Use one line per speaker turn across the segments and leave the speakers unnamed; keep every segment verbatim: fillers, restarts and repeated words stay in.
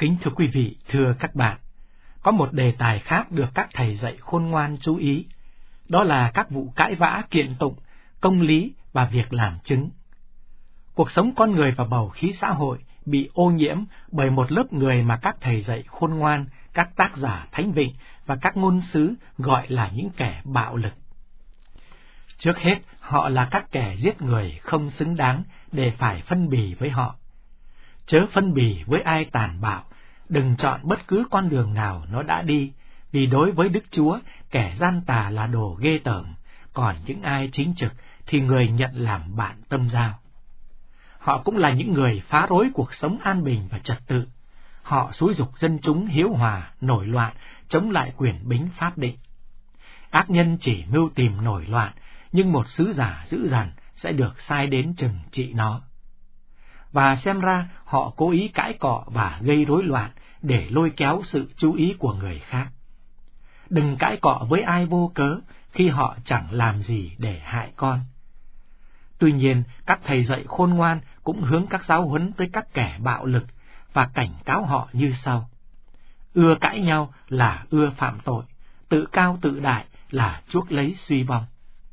Kính thưa quý vị, thưa các bạn, có một đề tài khác được các thầy dạy khôn ngoan chú ý, đó là các vụ cãi vã kiện tụng, công lý và việc làm chứng. Cuộc sống con người và bầu khí xã hội bị ô nhiễm bởi một lớp người mà các thầy dạy khôn ngoan, các tác giả thánh vịnh và các ngôn sứ gọi là những kẻ bạo lực. Trước hết, họ là các kẻ giết người không xứng đáng để phải phân bì với họ. Chớ phân bì với ai tàn bạo, đừng chọn bất cứ con đường nào nó đã đi, vì đối với Đức Chúa, kẻ gian tà là đồ ghê tởm, còn những ai chính trực thì người nhận làm bạn tâm giao. Họ cũng là những người phá rối cuộc sống an bình và trật tự. Họ xúi giục dân chúng hiếu hòa, nổi loạn, chống lại quyền bính pháp định. Ác nhân chỉ mưu tìm nổi loạn, nhưng một sứ giả dữ dằn sẽ được sai đến trừng trị nó. Và xem ra họ cố ý cãi cọ và gây rối loạn để lôi kéo sự chú ý của người khác. Đừng cãi cọ với ai vô cớ khi họ chẳng làm gì để hại con. Tuy nhiên, các thầy dạy khôn ngoan cũng hướng các giáo huấn tới các kẻ bạo lực và cảnh cáo họ như sau. Ưa cãi nhau là ưa phạm tội, tự cao tự đại là chuốc lấy suy vong.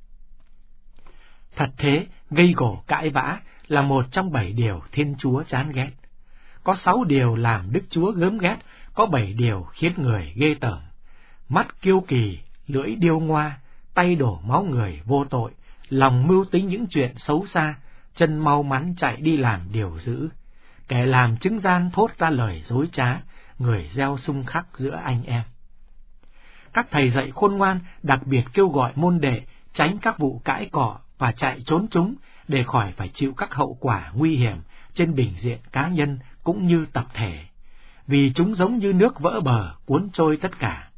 Thật thế, gây gổ cãi vã là một trong bảy điều Thiên Chúa chán ghét. Có sáu điều làm Đức Chúa gớm ghét, có bảy điều khiến người ghê tởm. Mắt kiêu kỳ, lưỡi điêu ngoa, tay đổ máu người vô tội, lòng mưu tính những chuyện xấu xa, chân mau mắn chạy đi làm điều dữ. Kẻ làm chứng gian thốt ra lời dối trá, người gieo xung khắc giữa anh em. Các thầy dạy khôn ngoan đặc biệt kêu gọi môn đệ tránh các vụ cãi cọ và chạy trốn chúng để khỏi phải chịu các hậu quả nguy hiểm trên bình diện cá nhân cũng như tập thể, vì chúng giống như nước vỡ bờ cuốn trôi tất cả.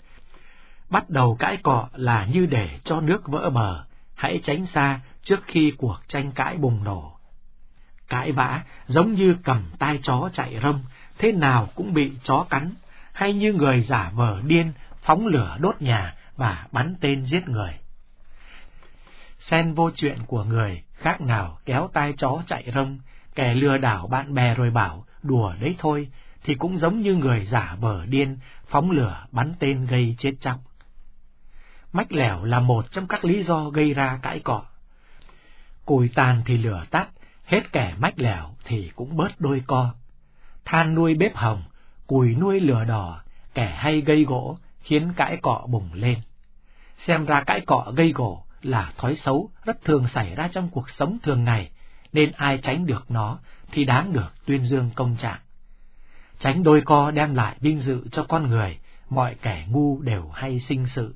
Bắt đầu cãi cọ là như để cho nước vỡ bờ, hãy tránh xa trước khi cuộc tranh cãi bùng nổ. Cãi vã giống như cầm tai chó chạy rông, thế nào cũng bị chó cắn, hay như người giả vờ điên phóng lửa đốt nhà và bắn tên giết người. Xen vô chuyện của người, khác nào kéo tai chó chạy rông, kẻ lừa đảo bạn bè rồi bảo đùa đấy thôi, thì cũng giống như người giả vờ điên phóng lửa bắn tên gây chết chóc. Mách lẻo là một trong các lý do gây ra cãi cọ. Củi tàn thì lửa tắt, hết kẻ mách lẻo thì cũng bớt đôi co. Than nuôi bếp hồng, củi nuôi lửa đỏ, kẻ hay gây gỗ khiến cãi cọ bùng lên. Xem ra cãi cọ gây gỗ là thói xấu rất thường xảy ra trong cuộc sống thường ngày, nên ai tránh được nó thì đáng được tuyên dương công trạng. Tránh đôi co đem lại vinh dự cho con người, mọi kẻ ngu đều hay sinh sự.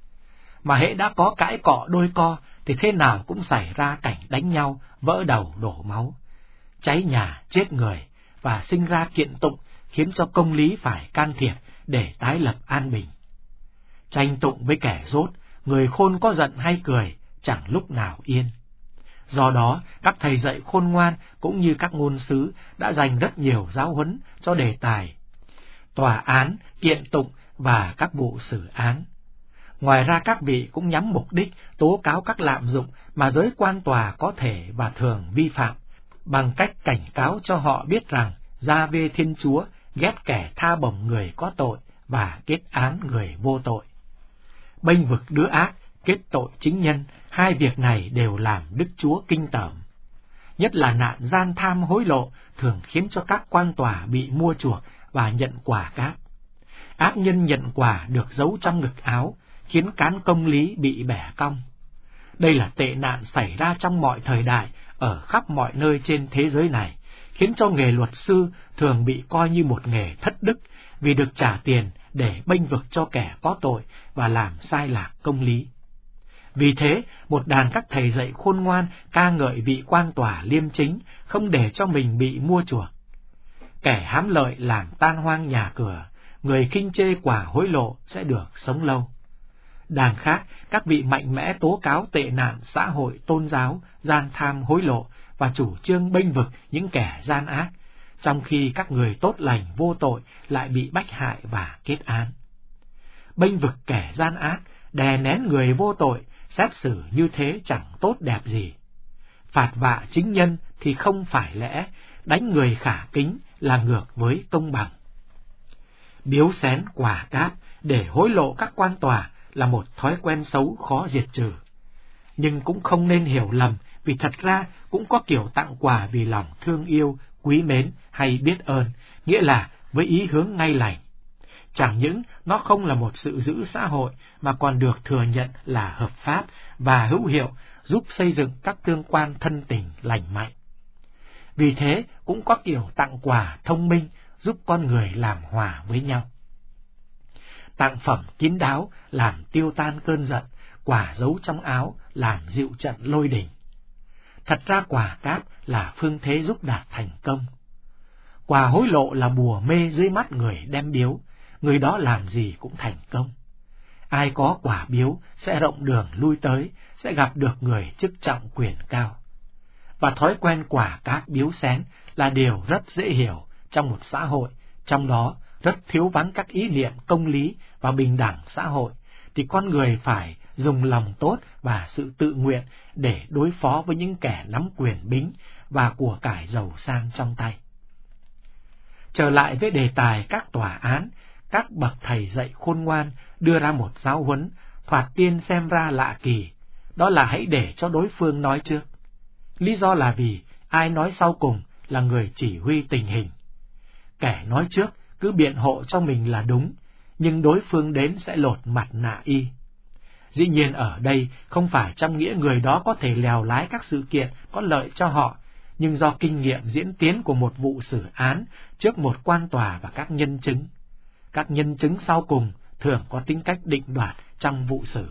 Mà hễ đã có cãi cọ đôi co thì thế nào cũng xảy ra cảnh đánh nhau, vỡ đầu đổ máu, cháy nhà chết người và sinh ra kiện tụng, khiến cho công lý phải can thiệp để tái lập an bình. Tranh tụng với kẻ dốt, người khôn có giận hay cười, chẳng lúc nào yên. Do đó, các thầy dạy khôn ngoan cũng như các ngôn sứ đã dành rất nhiều giáo huấn cho đề tài tòa án, kiện tụng và các vụ xử án. Ngoài ra, các vị cũng nhắm mục đích tố cáo các lạm dụng mà giới quan tòa có thể và thường vi phạm, bằng cách cảnh cáo cho họ biết rằng Gia-vê Thiên Chúa ghét kẻ tha bổng người có tội và kết án người vô tội. Bênh vực đứa ác, kết tội chính nhân, hai việc này đều làm Đức Chúa kinh tởm. Nhất là nạn gian tham hối lộ thường khiến cho các quan tòa bị mua chuộc và nhận quả cáp. Ác nhân nhận quả được giấu trong ngực áo, khiến cán công lý bị bẻ cong. Đây là tệ nạn xảy ra trong mọi thời đại, ở khắp mọi nơi trên thế giới này, khiến cho nghề luật sư thường bị coi như một nghề thất đức, vì được trả tiền để bênh vực cho kẻ có tội và làm sai lạc công lý. Vì thế, một đàn các thầy dạy khôn ngoan ca ngợi vị quan tòa liêm chính, không để cho mình bị mua chuộc. Kẻ hám lợi làm tan hoang nhà cửa, người khinh chê quả hối lộ sẽ được sống lâu. Đàn khác, các vị mạnh mẽ tố cáo tệ nạn xã hội tôn giáo, gian tham hối lộ và chủ trương bênh vực những kẻ gian ác, trong khi các người tốt lành vô tội lại bị bách hại và kết án. Bênh vực kẻ gian ác, đè nén người vô tội, xét xử như thế chẳng tốt đẹp gì. Phạt vạ chính nhân thì không phải lẽ, đánh người khả kính là ngược với công bằng. Biếu xén quà cáp để hối lộ các quan tòa là một thói quen xấu khó diệt trừ. Nhưng cũng không nên hiểu lầm, vì thật ra cũng có kiểu tặng quà vì lòng thương yêu, quý mến hay biết ơn, nghĩa là với ý hướng ngay lành. Chẳng những nó không là một sự giữ xã hội, mà còn được thừa nhận là hợp pháp và hữu hiệu, giúp xây dựng các tương quan thân tình lành mạnh. Vì thế cũng có kiểu tặng quà thông minh, giúp con người làm hòa với nhau. Tặng phẩm kín đáo làm tiêu tan cơn giận, quà giấu trong áo làm dịu trận lôi đình. Thật ra quà cáp là phương thế giúp đạt thành công. Quà hối lộ là bùa mê dưới mắt người đem biếu, người đó làm gì cũng thành công. Ai có quà biếu sẽ rộng đường lui tới, sẽ gặp được người chức trọng quyền cao. Và thói quen quà cáp biếu xén là điều rất dễ hiểu trong một xã hội, trong đó rất thiếu vắng các ý niệm công lý và bình đẳng xã hội, thì con người phải dùng lòng tốt và sự tự nguyện để đối phó với những kẻ nắm quyền bính và của cải giàu sang trong tay. Trở lại với đề tài các tòa án, các bậc thầy dạy khôn ngoan đưa ra một giáo huấn, thoạt tiên xem ra lạ kỳ, đó là hãy để cho đối phương nói trước. Lý do là vì ai nói sau cùng là người chỉ huy tình hình. Kẻ nói trước cứ biện hộ cho mình là đúng, nhưng đối phương đến sẽ lột mặt nạ y. Dĩ nhiên ở đây không phải trong nghĩa người đó có thể lèo lái các sự kiện có lợi cho họ, nhưng do kinh nghiệm diễn tiến của một vụ xử án trước một quan tòa và các nhân chứng. Các nhân chứng sau cùng thường có tính cách định đoạt trong vụ xử.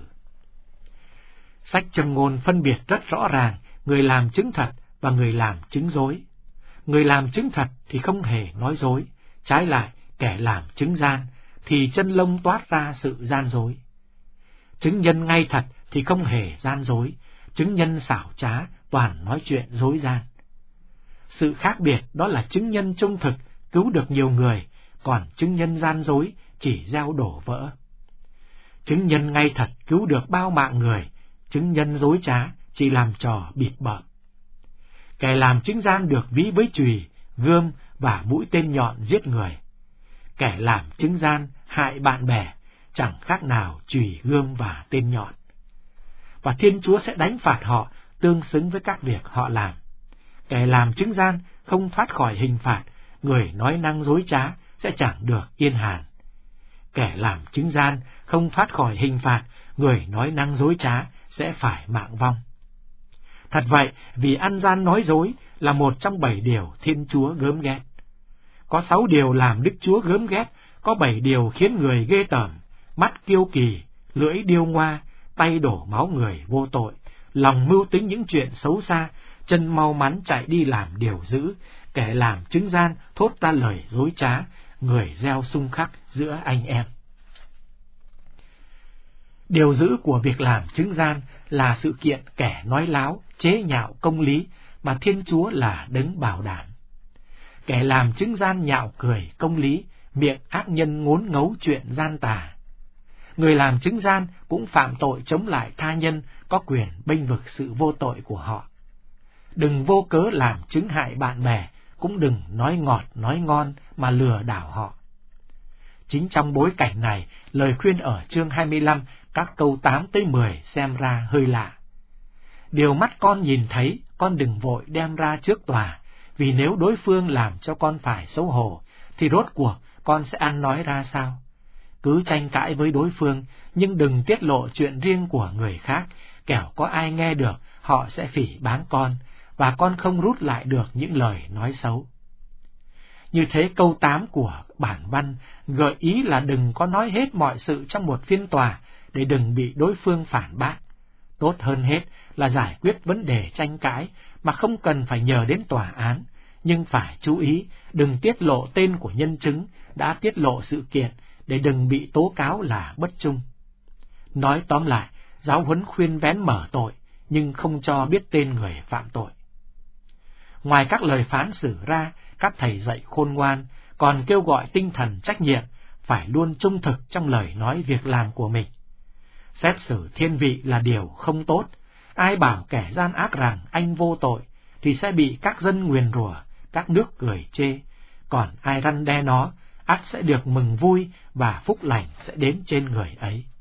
Sách Châm ngôn phân biệt rất rõ ràng người làm chứng thật và người làm chứng dối. Người làm chứng thật thì không hề nói dối, trái lại kẻ làm chứng gian thì chân lông toát ra sự gian dối. Chứng nhân ngay thật thì không hề gian dối, chứng nhân xảo trá toàn nói chuyện dối gian. Sự khác biệt đó là chứng nhân trung thực cứu được nhiều người, còn chứng nhân gian dối chỉ gieo đổ vỡ. Chứng nhân ngay thật cứu được bao mạng người, chứng nhân dối trá chỉ làm trò bịp bợm. Kẻ làm chứng gian được ví với chùy, gươm và mũi tên nhọn giết người. Kẻ làm chứng gian hại bạn bè chẳng khác nào chùy, gươm và tên nhọn. Và Thiên Chúa sẽ đánh phạt họ tương xứng với các việc họ làm. Kẻ làm chứng gian không thoát khỏi hình phạt, người nói năng dối trá sẽ chẳng được yên hàn. Kẻ làm chứng gian không thoát khỏi hình phạt, người nói năng dối trá sẽ phải mạng vong. Thật vậy, vì ăn gian nói dối là một trong bảy điều Thiên Chúa gớm ghét. Có sáu điều làm Đức Chúa gớm ghét, có bảy điều khiến người ghê tởm: mắt kiêu kỳ, lưỡi điêu ngoa, tay đổ máu người vô tội, lòng mưu tính những chuyện xấu xa, chân mau mắn chạy đi làm điều dữ, kẻ làm chứng gian thốt ra lời dối trá, người gieo xung khắc giữa anh em. Điều dữ của việc làm chứng gian là sự kiện kẻ nói láo, chế nhạo công lý mà Thiên Chúa là đấng bảo đảm. Kẻ làm chứng gian nhạo cười công lý, miệng ác nhân ngốn ngấu chuyện gian tà. Người làm chứng gian cũng phạm tội chống lại tha nhân, có quyền bênh vực sự vô tội của họ. Đừng vô cớ làm chứng hại bạn bè, cũng đừng nói ngọt nói ngon mà lừa đảo họ. Chính trong bối cảnh này, lời khuyên ở chương hai mươi lăm, các câu tám tới mười xem ra hơi lạ. Điều mắt con nhìn thấy, con đừng vội đem ra trước tòa, vì nếu đối phương làm cho con phải xấu hổ, thì rốt cuộc con sẽ ăn nói ra sao? Cứ tranh cãi với đối phương, nhưng đừng tiết lộ chuyện riêng của người khác, kẻo có ai nghe được, họ sẽ phỉ báng con, và con không rút lại được những lời nói xấu. Như thế câu tám của bản văn gợi ý là đừng có nói hết mọi sự trong một phiên tòa, để đừng bị đối phương phản bác. Tốt hơn hết là giải quyết vấn đề tranh cãi mà không cần phải nhờ đến tòa án, nhưng phải chú ý đừng tiết lộ tên của nhân chứng đã tiết lộ sự kiện, để đừng bị tố cáo là bất trung. Nói tóm lại, giáo huấn khuyên vén mở tội, nhưng không cho biết tên người phạm tội. Ngoài các lời phán xử ra, các thầy dạy khôn ngoan còn kêu gọi tinh thần trách nhiệm, phải luôn trung thực trong lời nói việc làm của mình. Xét xử thiên vị là điều không tốt. Ai bảo kẻ gian ác rằng anh vô tội, thì sẽ bị các dân nguyền rủa, các nước cười chê. Còn ai răn đe nó, ắt sẽ được mừng vui và phúc lành sẽ đến trên người ấy.